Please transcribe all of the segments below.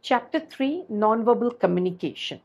Chapter 3, Nonverbal Communication.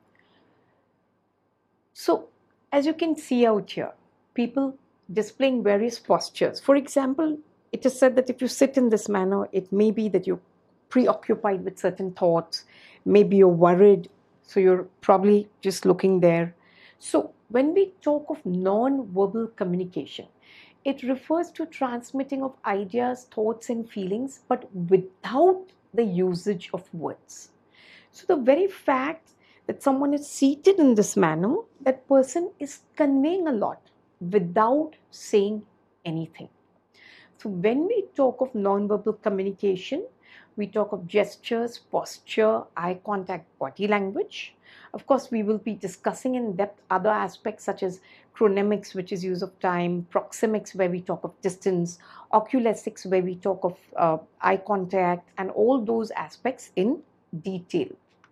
So, as you can see out here, people displaying various postures. For example, it is said that if you sit in this manner, it may be that you're preoccupied with certain thoughts, maybe you're worried, so you're probably just looking there. So, when we talk of non-verbal communication, it refers to transmitting of ideas, thoughts, and feelings, but without the usage of words. So, the very fact that someone is seated in this manner, that person is conveying a lot without saying anything. So, when we talk of nonverbal communication, we talk of gestures, posture, eye contact, body language. Of course, we will be discussing in depth other aspects such as chronemics, which is use of time, proxemics, where we talk of distance, oculesics, where we talk of eye contact, and all those aspects in detail.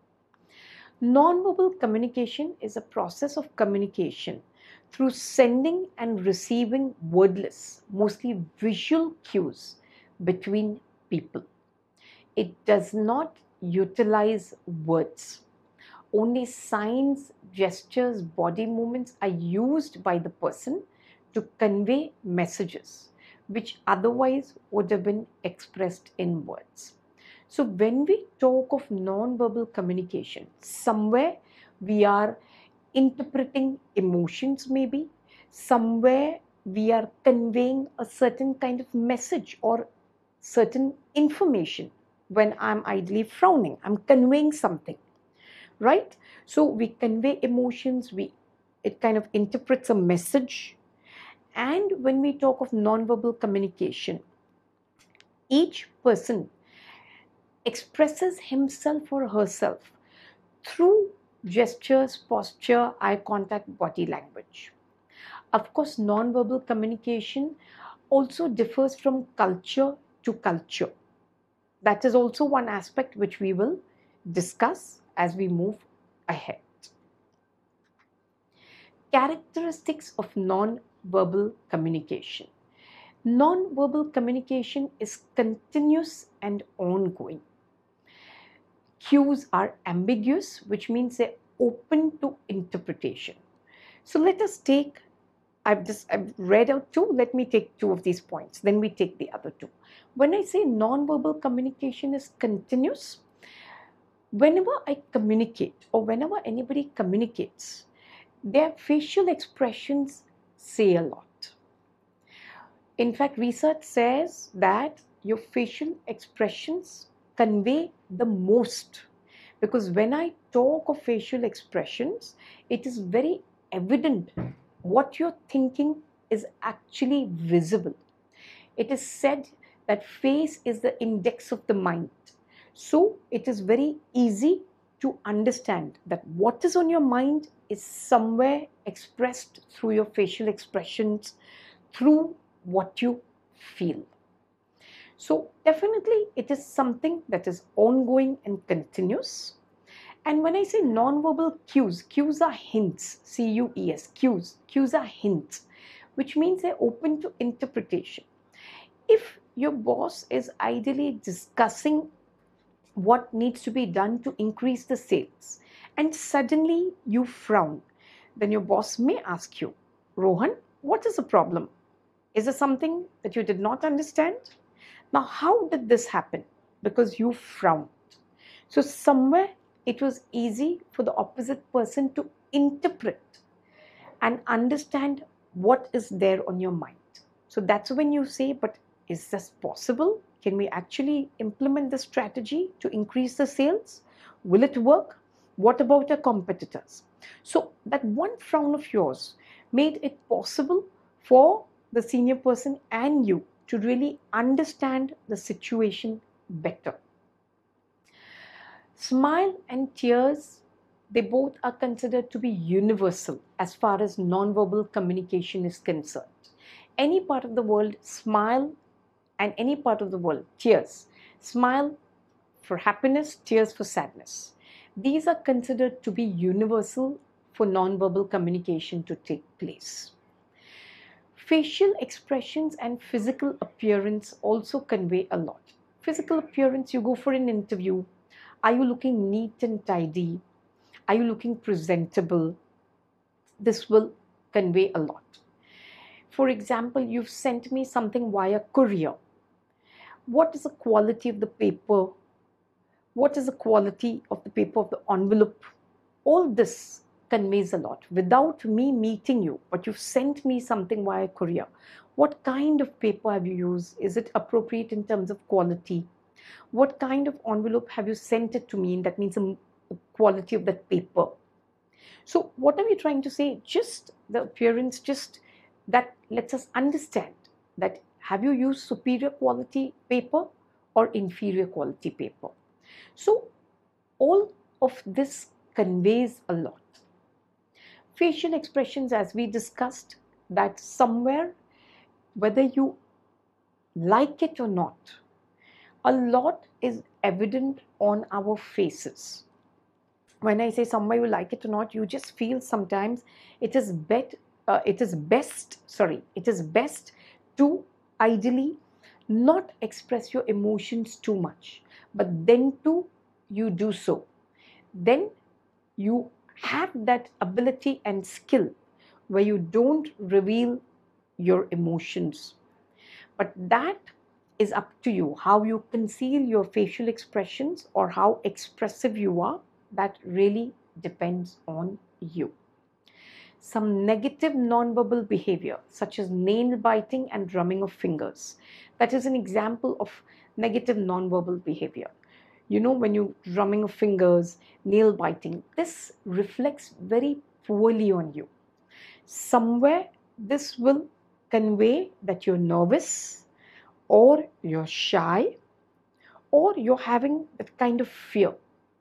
Nonverbal communication is a process of communication through sending and receiving wordless, mostly visual cues between people. It does not utilize words. Only signs, gestures, body movements are used by the person to convey messages which otherwise would have been expressed in words. So, when we talk of non-verbal communication, somewhere we are interpreting emotions, maybe, somewhere we are conveying a certain kind of message or certain information. When I'm idly frowning, I'm conveying something, right? So, we convey emotions, it kind of interprets a message. And when we talk of non-verbal communication, each person expresses himself or herself through gestures, posture, eye contact, body language. Of course, non-verbal communication also differs from culture to culture. That is also one aspect which we will discuss as we move ahead. Characteristics of non-verbal communication. Non-verbal communication is continuous and ongoing. Cues are ambiguous, which means they're open to interpretation. So let us take, I've read out two, let me take two of these points, then we take the other two. When I say non-verbal communication is continuous, whenever I communicate or whenever anybody communicates, their facial expressions say a lot. In fact, research says that your facial expressions convey the most, because when I talk of facial expressions, it is very evident what you're thinking is actually visible. It is said that face is the index of the mind. So it is very easy to understand that what is on your mind is somewhere expressed through your facial expressions, through what you feel. So definitely it is something that is ongoing and continuous. And when I say non-verbal cues, cues are hints, C-U-E-S, cues are hints, which means they're open to interpretation. If your boss is ideally discussing what needs to be done to increase the sales, and suddenly you frown, then your boss may ask you, Rohan, what is the problem? Is there something that you did not understand? Now, how did this happen? Because you frowned. So, somewhere it was easy for the opposite person to interpret and understand what is there on your mind. So, that's when you say, but is this possible? Can we actually implement this strategy to increase the sales? Will it work? What about our competitors? So, that one frown of yours made it possible for the senior person and you to really understand the situation better. Smile and tears, they both are considered to be universal as far as nonverbal communication is concerned. Any part of the world, smile, and any part of the world, tears. Smile for happiness, tears for sadness. These are considered to be universal for nonverbal communication to take place. Facial expressions and physical appearance also convey a lot. Physical appearance, you go for an interview, Are you looking neat and tidy? Are you looking presentable? This will convey a lot. For example, you've sent me something via courier. What is the quality of the paper? What is the quality of the paper of the envelope? All this conveys a lot. Without me meeting you, but you've sent me something via courier. What kind of paper have you used? Is it appropriate in terms of quality? What kind of envelope have you sent it to me? That means the quality of that paper. So what are we trying to say? Just the appearance, just that lets us understand that have you used superior quality paper or inferior quality paper? So all of this conveys a lot. Facial expressions, as we discussed, that somewhere, whether you like it or not, a lot is evident on our faces. When I say somewhere you like it or not, you just feel sometimes it is best to ideally not express your emotions too much, but then too you do so. Then you have that ability and skill where you don't reveal your emotions. But that is up to you, how you conceal your facial expressions or how expressive you are. That really depends on you. Some negative non-verbal behavior, such as nail biting and drumming of fingers. That is an example of negative non-verbal behavior. You know, when you're drumming of fingers, nail biting, this reflects very poorly on you. Somewhere this will convey that you're nervous, or you're shy, or you're having that kind of fear.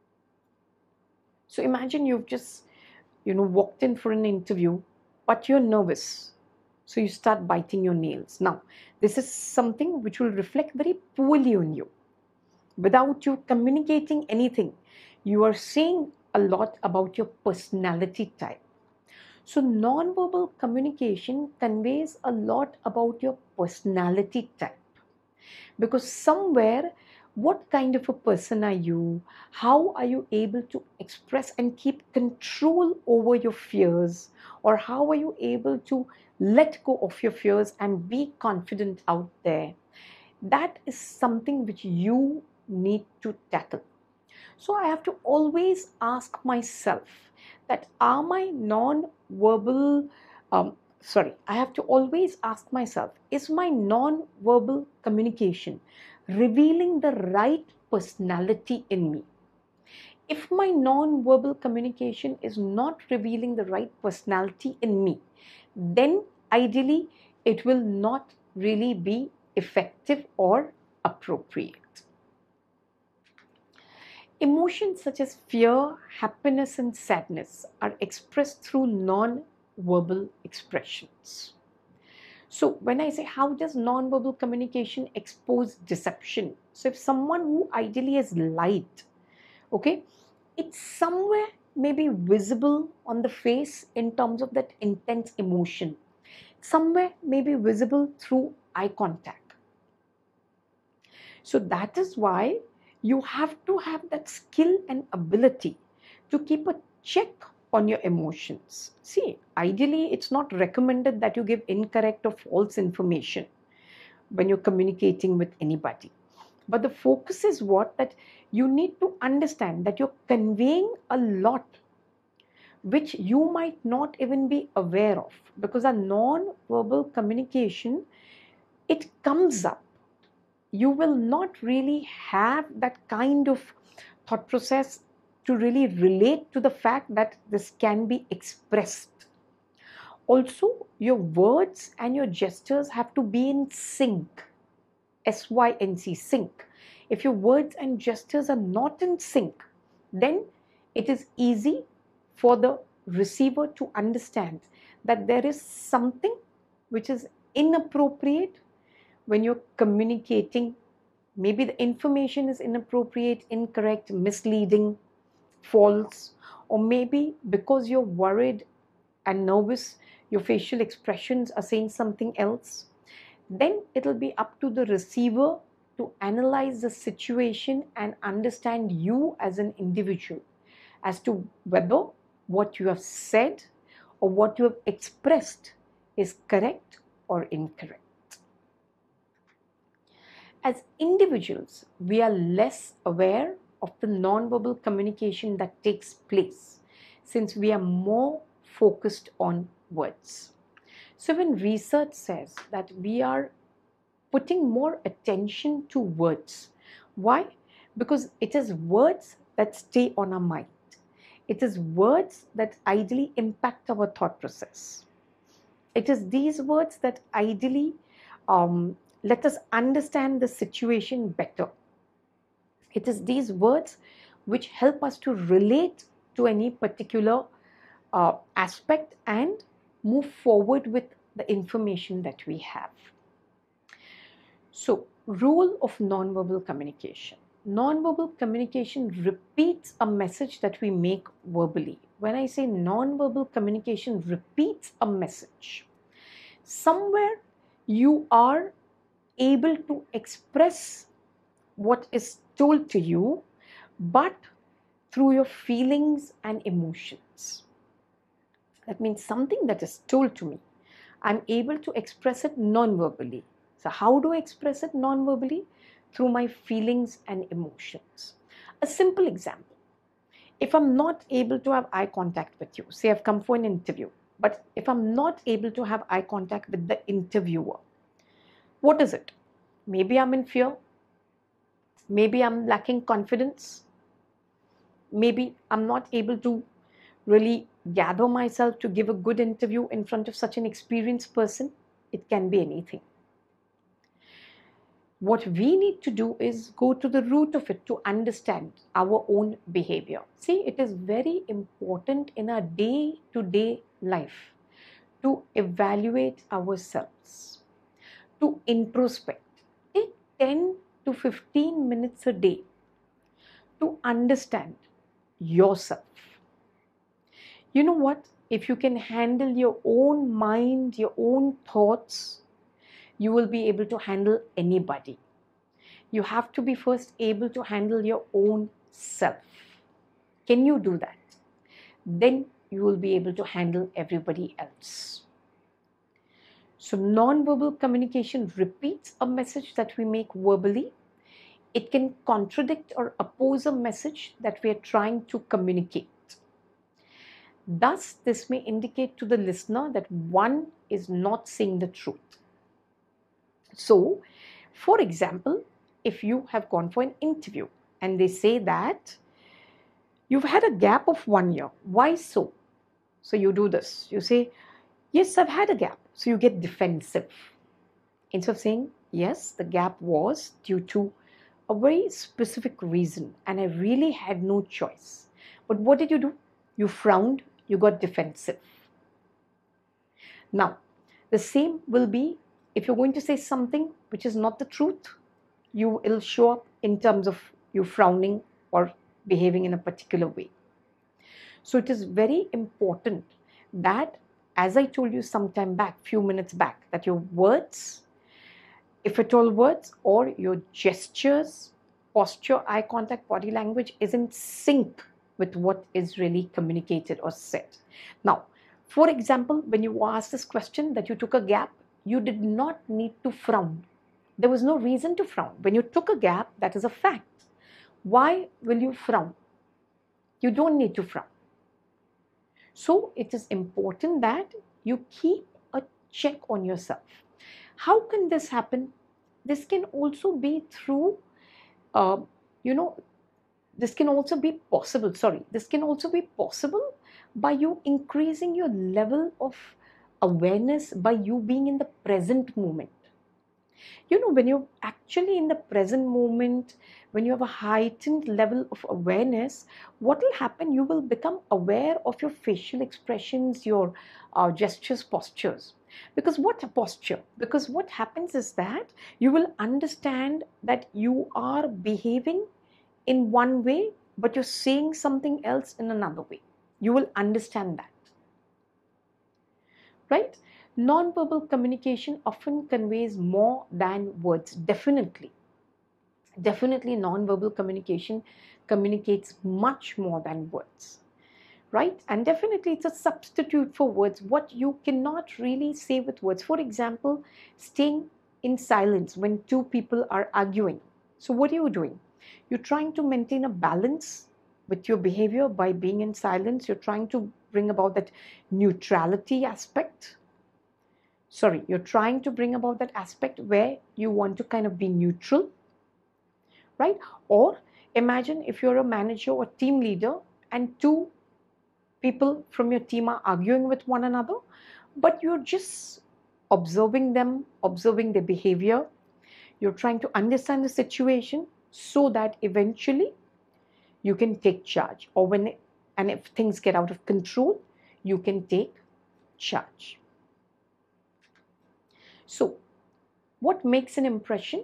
So imagine you've just, walked in for an interview, but you're nervous. So you start biting your nails. Now, this is something which will reflect very poorly on you. Without you communicating anything, you are saying a lot about your personality type. So non-verbal communication conveys a lot about your personality type. Because somewhere, what kind of a person are you? How are you able to express and keep control over your fears? Or how are you able to let go of your fears and be confident out there? That is something which you need to tackle. So I have to always ask myself that are my non-verbal I have to always ask myself, is my non-verbal communication revealing the right personality in me? If my non-verbal communication is not revealing the right personality in me, then ideally it will not really be effective or appropriate. Emotions such as fear, happiness, and sadness are expressed through non-verbal expressions. So when I say how does non-verbal communication expose deception? So if someone who ideally has lied, okay, it's somewhere maybe visible on the face in terms of that intense emotion. Somewhere maybe visible through eye contact. So that is why you have to have that skill and ability to keep a check on your emotions. See, ideally, it's not recommended that you give incorrect or false information when you're communicating with anybody. But the focus is what? That you need to understand that you're conveying a lot which you might not even be aware of, because a non-verbal communication, it comes up. You will not really have that kind of thought process to really relate to the fact that this can be expressed. Also, your words and your gestures have to be in sync. SYNC, sync. If your words and gestures are not in sync, then it is easy for the receiver to understand that there is something which is inappropriate when you're communicating. Maybe the information is inappropriate, incorrect, misleading, false, or maybe because you're worried and nervous, your facial expressions are saying something else. Then it'll be up to the receiver to analyze the situation and understand you as an individual as to whether what you have said or what you have expressed is correct or incorrect. As individuals, we are less aware of the non-verbal communication that takes place since we are more focused on words. So when research says that we are putting more attention to words, why? Because it is words that stay on our mind. It is words that ideally impact our thought process. It is these words that ideally let us understand the situation better. It is these words which help us to relate to any particular aspect and move forward with the information that we have. So, role of nonverbal communication. Nonverbal communication repeats a message that we make verbally. When I say nonverbal communication repeats a message, somewhere you are able to express what is told to you, but through your feelings and emotions. That means something that is told to me, I'm able to express it non-verbally. So how do I express it non-verbally? Through my feelings and emotions. A simple example. If I'm not able to have eye contact with you, say I've come for an interview, but if I'm not able to have eye contact with the interviewer, what is it? Maybe I'm in fear. Maybe I'm lacking confidence. Maybe I'm not able to really gather myself to give a good interview in front of such an experienced person. It can be anything. What we need to do is go to the root of it to understand our own behavior. See, it is very important in our day-to-day life to evaluate ourselves, to introspect. Take 10 to 15 minutes a day to understand yourself. You know what? If you can handle your own mind, your own thoughts, you will be able to handle anybody. You have to be first able to handle your own self. Can you do that? Then you will be able to handle everybody else. So non-verbal communication repeats a message that we make verbally. It can contradict or oppose a message that we are trying to communicate. Thus, this may indicate to the listener that one is not saying the truth. So, for example, if you have gone for an interview and they say that you've had a gap of 1 year, why so? So you do this, you say, yes, I've had a gap. So you get defensive. Instead of saying, yes, the gap was due to a very specific reason and I really had no choice. But what did you do? You frowned, you got defensive. Now, the same will be if you're going to say something which is not the truth, you will show up in terms of you frowning or behaving in a particular way. So it is very important that, as I told you some time back, few minutes back, that your words, if at all words, or your gestures, posture, eye contact, body language is in sync with what is really communicated or said. Now, for example, when you asked this question that you took a gap, you did not need to frown. There was no reason to frown. When you took a gap, that is a fact. Why will you frown? You don't need to frown. So it is important that you keep a check on yourself. How can this happen? This can also be through, this can also be possible by you increasing your level of awareness by you being in the present moment. When you're actually in the present moment, when you have a heightened level of awareness, what will happen? You will become aware of your facial expressions, your gestures, postures. Because what happens is that you will understand that you are behaving in one way, but you're saying something else in another way. You will understand that. Right? Non-verbal communication often conveys more than words, definitely. Definitely, non-verbal communication communicates much more than words, right? And definitely, it's a substitute for words, what you cannot really say with words. For example, staying in silence when two people are arguing. So, what are you doing? You're trying to maintain a balance with your behavior by being in silence. You're trying to bring about that neutrality aspect. Sorry, you're trying to bring about that aspect where you want to kind of be neutral, right? Or imagine if you're a manager or team leader and two people from your team are arguing with one another, but you're just observing them, observing their behavior. You're trying to understand the situation so that eventually you can take charge. Or when, and if things get out of control, you can take charge. So, what makes an impression?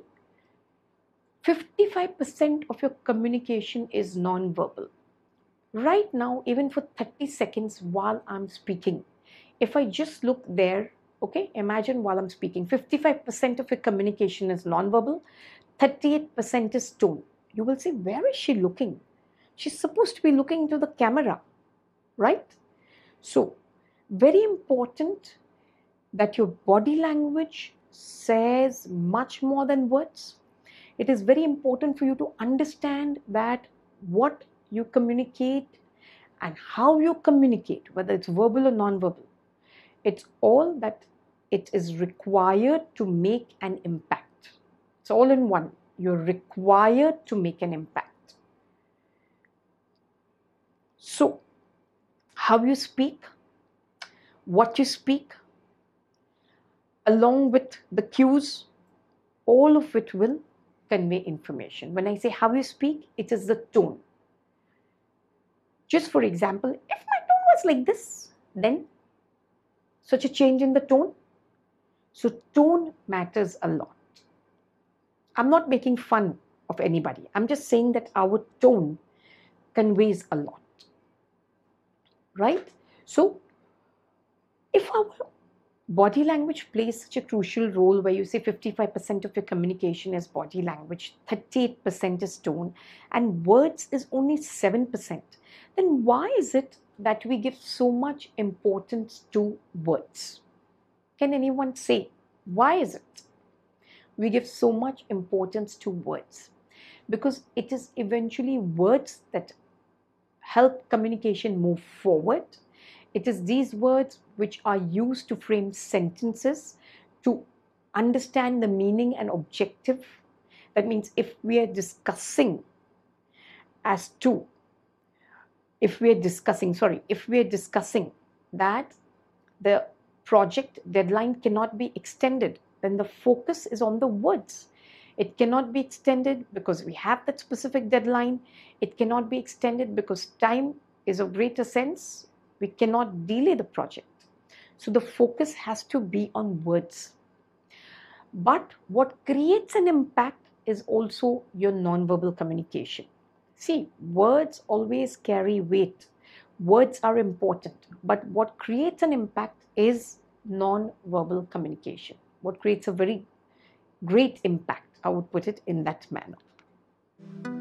55% of your communication is non-verbal. Right now, even for 30 seconds while I'm speaking, if I just look there, okay, imagine while I'm speaking, 55% of your communication is non-verbal, 38% is tone. You will say, where is she looking? She's supposed to be looking into the camera, right? So, very important that your body language says much more than words. It is very important for you to understand that what you communicate and how you communicate, whether it's verbal or non-verbal, it's all that it is required to make an impact. It's all in one. You're required to make an impact. So, how you speak, what you speak, along with the cues, all of it will convey information. When I say how you speak, it is the tone. Just for example, if my tone was like this, then such a change in the tone. So tone matters a lot. I'm not making fun of anybody. I'm just saying that our tone conveys a lot, right? So if our body language plays such a crucial role, where you say 55% of your communication is body language, 38% is tone, and words is only 7%, then why is it that we give so much importance to words? Can anyone say, why is it we give so much importance to words? Because it is eventually words that help communication move forward. It is these words which are used to frame sentences, to understand the meaning and objective. That means if we are discussing as to, if we are discussing that the project deadline cannot be extended, then the focus is on the words. It cannot be extended because we have that specific deadline. It cannot be extended because time is of greater sense. We cannot delay the project. So the focus has to be on words. But what creates an impact is also your nonverbal communication. See, words always carry weight. Words are important. But what creates an impact is non-verbal communication. What creates a very great impact, I would put it in that manner.